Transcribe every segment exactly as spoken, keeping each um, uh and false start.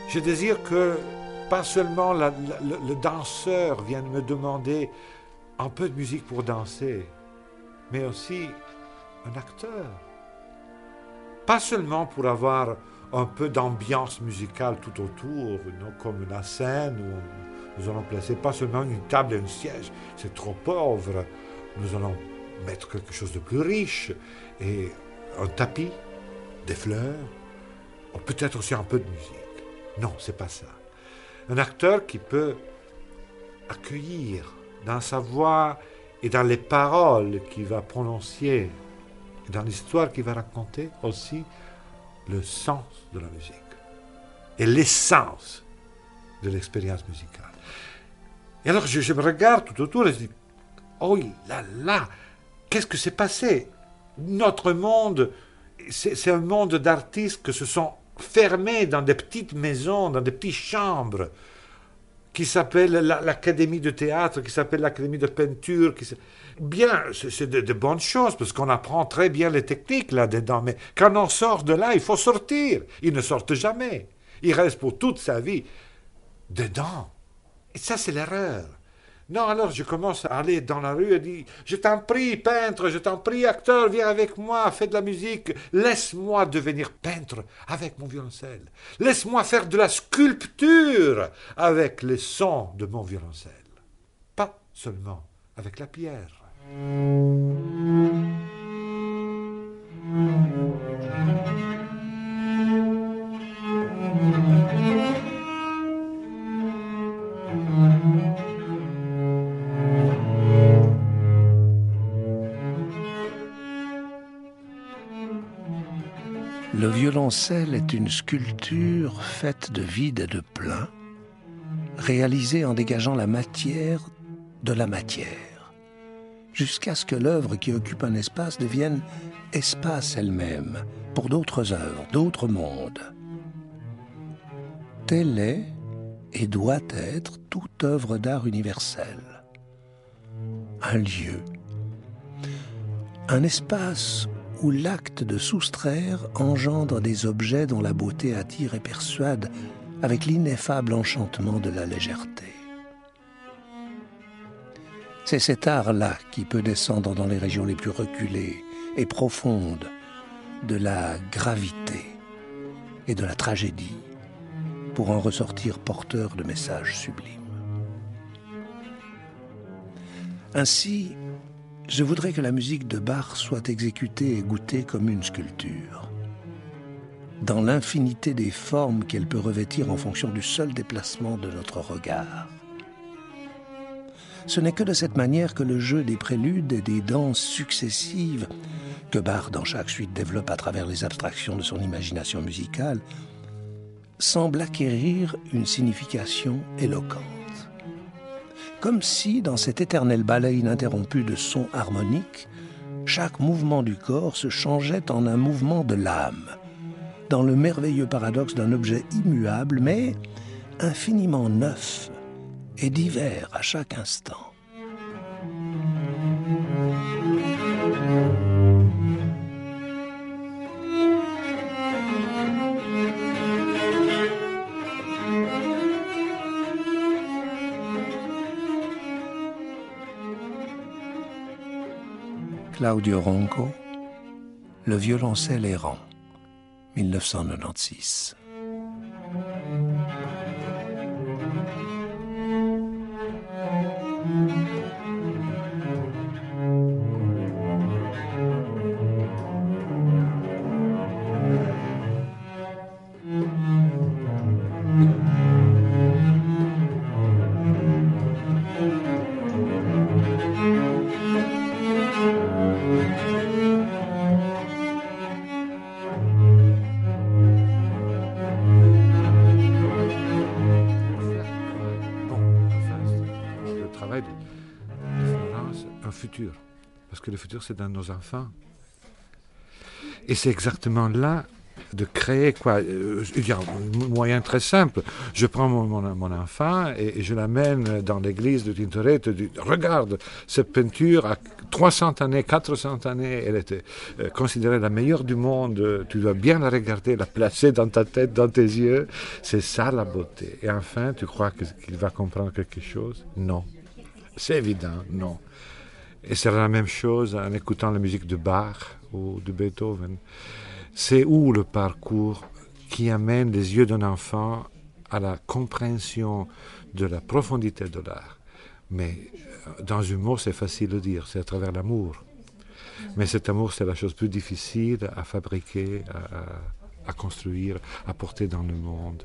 Je désire que pas seulement la, la, le, le danseur vienne me demander un peu de musique pour danser, mais aussi un acteur. Pas seulement pour avoir un peu d'ambiance musicale tout autour, non, comme la scène où nous allons placer pas seulement une table et un siège, c'est trop pauvre. Nous allons mettre quelque chose de plus riche et un tapis, des fleurs, ou peut-être aussi un peu de musique. Non, c'est pas ça. Un acteur qui peut accueillir dans sa voix et dans les paroles qu'il va prononcer, et dans l'histoire qu'il va raconter aussi, le sens de la musique et l'essence de l'expérience musicale. Et alors je, je me regarde tout autour et je dis, oh là là, qu'est-ce que s'est passé? Notre monde, c'est, c'est un monde d'artistes qui se sont fermés dans des petites maisons, dans des petites chambres, qui s'appelle la, l'académie de théâtre, qui s'appelle l'académie de peinture. Qui bien, c'est, c'est de, de bonnes choses, parce qu'on apprend très bien les techniques là-dedans, mais quand on sort de là, il faut sortir. Ils ne sortent jamais. Ils restent pour toute sa vie dedans. Et ça, c'est l'erreur. Non, alors je commence à aller dans la rue et dire, je t'en prie, peintre, je t'en prie, acteur, viens avec moi, fais de la musique, laisse-moi devenir peintre avec mon violoncelle. Laisse-moi faire de la sculpture avec les sons de mon violoncelle. Pas seulement avec la pierre. Le violoncelle est une sculpture faite de vide et de plein, réalisée en dégageant la matière de la matière, jusqu'à ce que l'œuvre qui occupe un espace devienne espace elle-même, pour d'autres œuvres, d'autres mondes. Telle est et doit être toute œuvre d'art universel. Un lieu, un espace où l'acte de soustraire engendre des objets dont la beauté attire et persuade avec l'ineffable enchantement de la légèreté. C'est cet art-là qui peut descendre dans les régions les plus reculées et profondes de la gravité et de la tragédie pour en ressortir porteur de messages sublimes. Ainsi, je voudrais que la musique de Bach soit exécutée et goûtée comme une sculpture, dans l'infinité des formes qu'elle peut revêtir en fonction du seul déplacement de notre regard. Ce n'est que de cette manière que le jeu des préludes et des danses successives, que Bach dans chaque suite développe à travers les abstractions de son imagination musicale, semble acquérir une signification éloquente. Comme si, dans cet éternel ballet ininterrompu de sons harmoniques, chaque mouvement du corps se changeait en un mouvement de l'âme, dans le merveilleux paradoxe d'un objet immuable, mais infiniment neuf et divers à chaque instant. Claudio Ronco, Le violoncelle errant, dix-neuf cent quatre-vingt-seize. Futur, parce que le futur c'est dans nos enfants, et c'est exactement là de créer quoi. Il y a un moyen très simple. Je prends mon, mon, mon enfant et, et je l'amène dans l'église de Tintoretto. Je dis, regarde, cette peinture a trois cents années, quatre cents années, elle était euh, considérée la meilleure du monde. Tu dois bien la regarder, la placer dans ta tête, dans tes yeux. C'est ça la beauté. Et enfin, tu crois que, qu'il va comprendre quelque chose? Non. C'est évident, non. Et c'est la même chose en écoutant la musique de Bach ou de Beethoven. C'est où le parcours qui amène les yeux d'un enfant à la compréhension de la profondité de l'art. Mais dans l'humour, c'est facile de dire, c'est à travers l'amour. Mais cet amour, c'est la chose plus difficile à fabriquer, à, à construire, à porter dans le monde.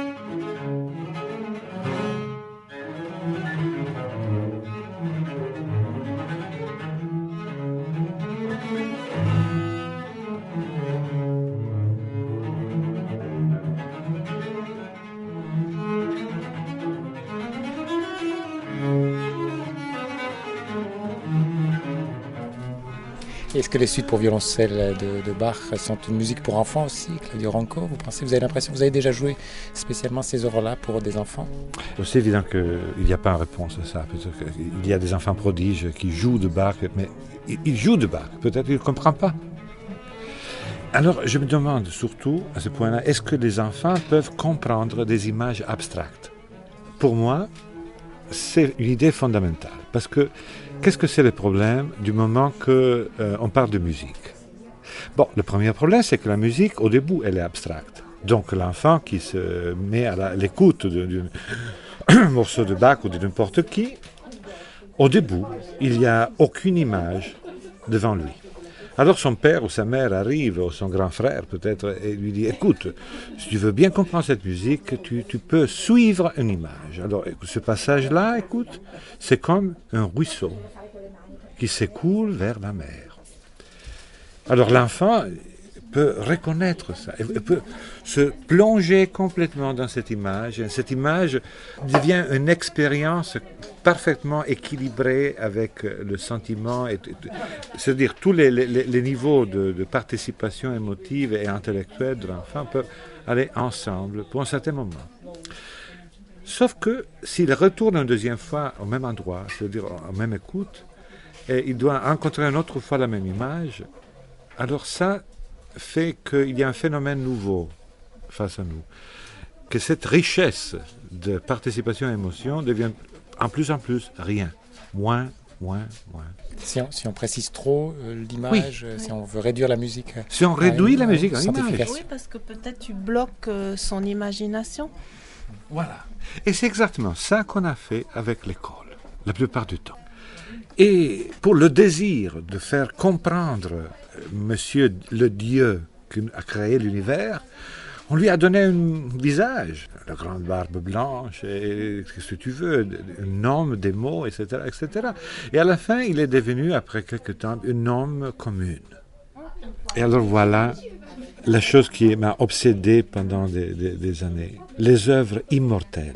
Est-ce que les suites pour violoncelle de, de Bach sont une musique pour enfants aussi, Claudio Ronco? Vous pensez, vous avez l'impression que vous avez déjà joué spécialement ces œuvres-là pour des enfants? C'est évident qu'il n'y a pas de réponse à ça. Il y a des enfants prodiges qui jouent de Bach, mais ils jouent de Bach, peut-être qu'ils ne comprennent pas. Alors je me demande surtout, à ce point-là, est-ce que les enfants peuvent comprendre des images abstraites? Pour moi, c'est une idée fondamentale, parce que qu'est-ce que c'est le problème du moment qu'on euh, parle de musique? Bon, le premier problème, c'est que la musique, au début, elle est abstracte. Donc l'enfant qui se met à la, l'écoute d'un morceau de Bach ou de n'importe qui, au début, il n'y a aucune image devant lui. Alors son père ou sa mère arrive, ou son grand frère peut-être, et lui dit, écoute, si tu veux bien comprendre cette musique, tu, tu peux suivre une image. Alors ce passage-là, écoute, c'est comme un ruisseau qui s'écoule vers la mer. Alors l'enfant peut reconnaître ça, il peut se plonger complètement dans cette image. Cette image devient une expérience parfaitement équilibrée avec le sentiment, et, c'est-à-dire tous les, les, les niveaux de, de participation émotive et intellectuelle de l'enfant peuvent aller ensemble pour un certain moment. Sauf que s'il retourne une deuxième fois au même endroit, c'est-à-dire en même écoute, et il doit rencontrer une autre fois la même image, alors ça fait qu'il y a un phénomène nouveau face à nous, que cette richesse de participation et émotion devient en plus en plus rien, moins, moins, moins. Si on, si on précise trop euh, l'image, oui. Si on veut réduire la musique... Euh, si on réduit la musique en image. Oui, parce que peut-être tu bloques euh, son imagination. Voilà. Et c'est exactement ça qu'on a fait avec l'école, la plupart du temps. Et pour le désir de faire comprendre Monsieur le Dieu qui a créé l'univers, on lui a donné un visage, la grande barbe blanche, et ce que tu veux, un nom, des mots, et cetera, et cetera. Et à la fin, il est devenu, après quelque temps, un homme commune. Et alors voilà la chose qui m'a obsédé pendant des, des, des années, les œuvres immortelles.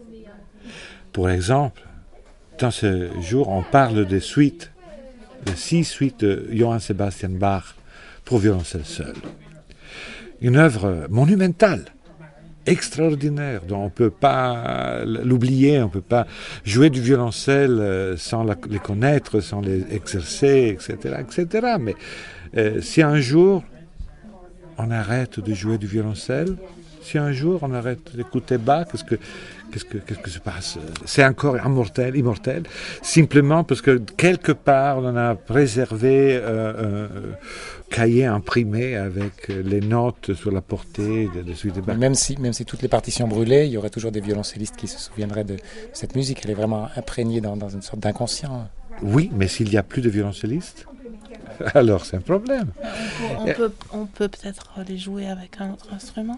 Pour exemple, dans ce jour, on parle des suites, les six suites de Johann Sebastian Bach pour violoncelle seul. Une œuvre monumentale, extraordinaire, dont on ne peut pas l'oublier, on ne peut pas jouer du violoncelle sans la, les connaître, sans les exercer, et cetera, et cetera. Mais euh, si un jour on arrête de jouer du violoncelle, si un jour on arrête d'écouter Bach, qu'est-ce que Qu'est-ce que, qu'est-ce que se passe? C'est encore immortel, immortel, simplement parce que quelque part on a préservé euh, un cahier imprimé avec les notes sur la portée de, de suite de Bach. Même si, même si toutes les partitions brûlaient, il y aurait toujours des violoncellistes qui se souviendraient de cette musique. Elle est vraiment imprégnée dans, dans une sorte d'inconscient. Oui, mais s'il n'y a plus de violoncellistes, alors c'est un problème. On peut, on peut, on peut peut-être les jouer avec un autre instrument?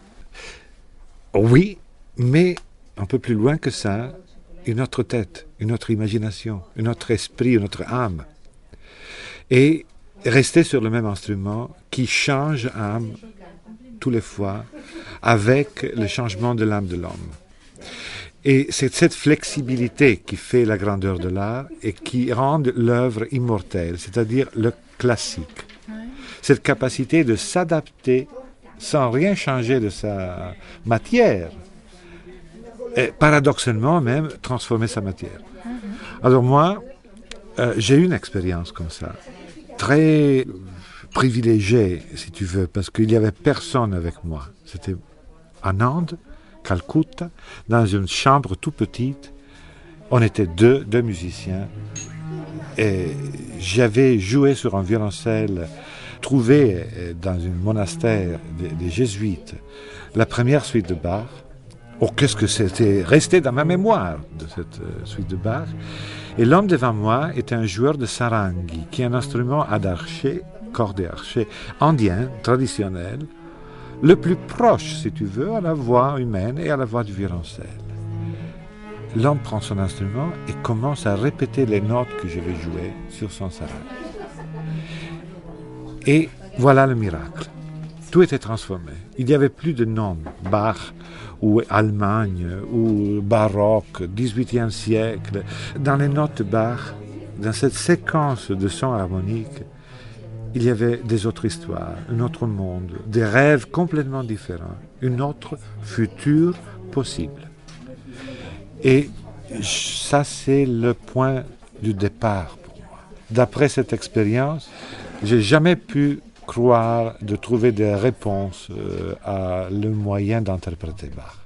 Oui, mais un peu plus loin que ça, une autre tête, une autre imagination, un autre esprit, une autre âme. Et rester sur le même instrument qui change âme tous les fois avec le changement de l'âme de l'homme. Et c'est cette flexibilité qui fait la grandeur de l'art et qui rend l'œuvre immortelle, c'est-à-dire le classique. Cette capacité de s'adapter sans rien changer de sa matière. Et paradoxalement même, transformer sa matière. Alors moi, euh, j'ai eu une expérience comme ça, très privilégiée, si tu veux, parce qu'il n'y avait personne avec moi. C'était en Inde, Calcutta, dans une chambre tout petite. On était deux, deux musiciens. Et j'avais joué sur un violoncelle trouvé dans un monastère des, des jésuites, la première suite de Bach. Oh, qu'est-ce que c'était resté dans ma mémoire de cette euh, suite de Bach. Et l'homme devant moi était un joueur de sarangi, qui est un instrument à archet, corde et archet, indien, traditionnel, le plus proche, si tu veux, à la voix humaine et à la voix du violoncelle. L'homme prend son instrument et commence à répéter les notes que je vais jouer sur son sarangi. Et voilà le miracle. Tout était transformé. Il n'y avait plus de nom, Bach ou Allemagne ou baroque, dix-huitième siècle. Dans les notes de Bach, dans cette séquence de sons harmoniques, il y avait des autres histoires, un autre monde, des rêves complètement différents, une autre future possible. Et ça, c'est le point du départ pour moi. D'après cette expérience, j'ai jamais pu croire de trouver des réponses euh, à le moyen d'interpréter Bach.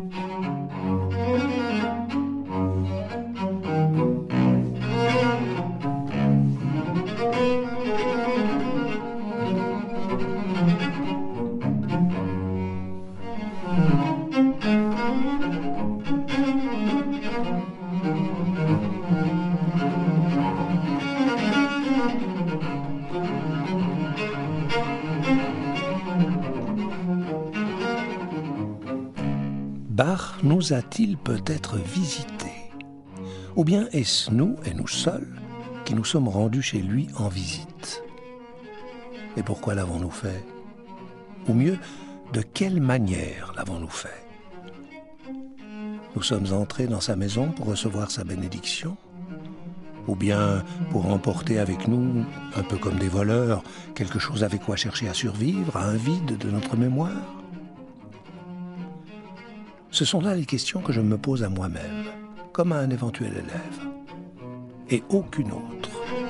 Bach nous a-t-il peut-être visités? Ou bien est-ce nous, et nous seuls, qui nous sommes rendus chez lui en visite? Et pourquoi l'avons-nous fait? Ou mieux, de quelle manière l'avons-nous fait? Nous sommes entrés dans sa maison pour recevoir sa bénédiction? Ou bien pour emporter avec nous, un peu comme des voleurs, quelque chose avec quoi chercher à survivre, à un vide de notre mémoire? Ce sont là les questions que je me pose à moi-même, comme à un éventuel élève, et aucune autre.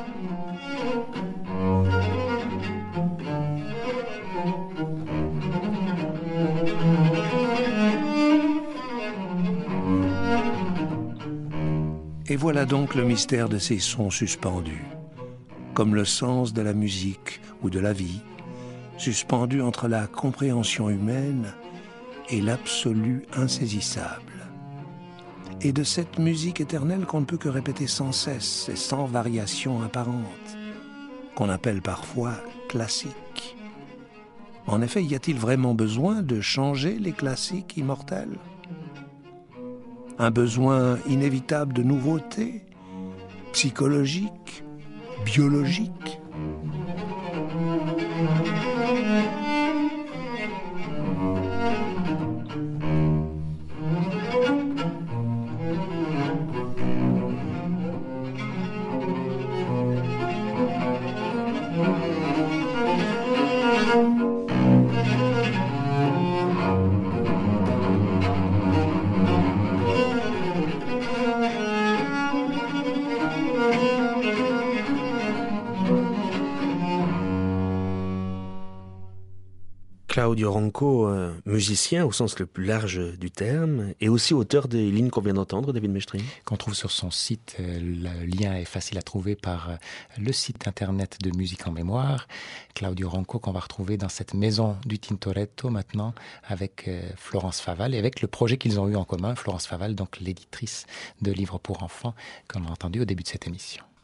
Et voilà donc le mystère de ces sons suspendus, comme le sens de la musique ou de la vie, suspendus entre la compréhension humaine et l'absolu insaisissable. Et de cette musique éternelle qu'on ne peut que répéter sans cesse et sans variation apparente, qu'on appelle parfois classique. En effet, y a-t-il vraiment besoin de changer les classiques immortels? Un besoin inévitable de nouveauté, psychologique, biologique? Claudio Ronco, euh, musicien au sens le plus large du terme, et aussi auteur des lignes qu'on vient d'entendre, David Mestrini. Qu'on trouve sur son site. Le lien est facile à trouver par le site internet de Musique en Mémoire. Claudio Ronco qu'on va retrouver dans cette maison du Tintoretto maintenant avec Florence Faval et avec le projet qu'ils ont eu en commun. Florence Faval, donc l'éditrice de livres pour enfants qu'on a entendu au début de cette émission.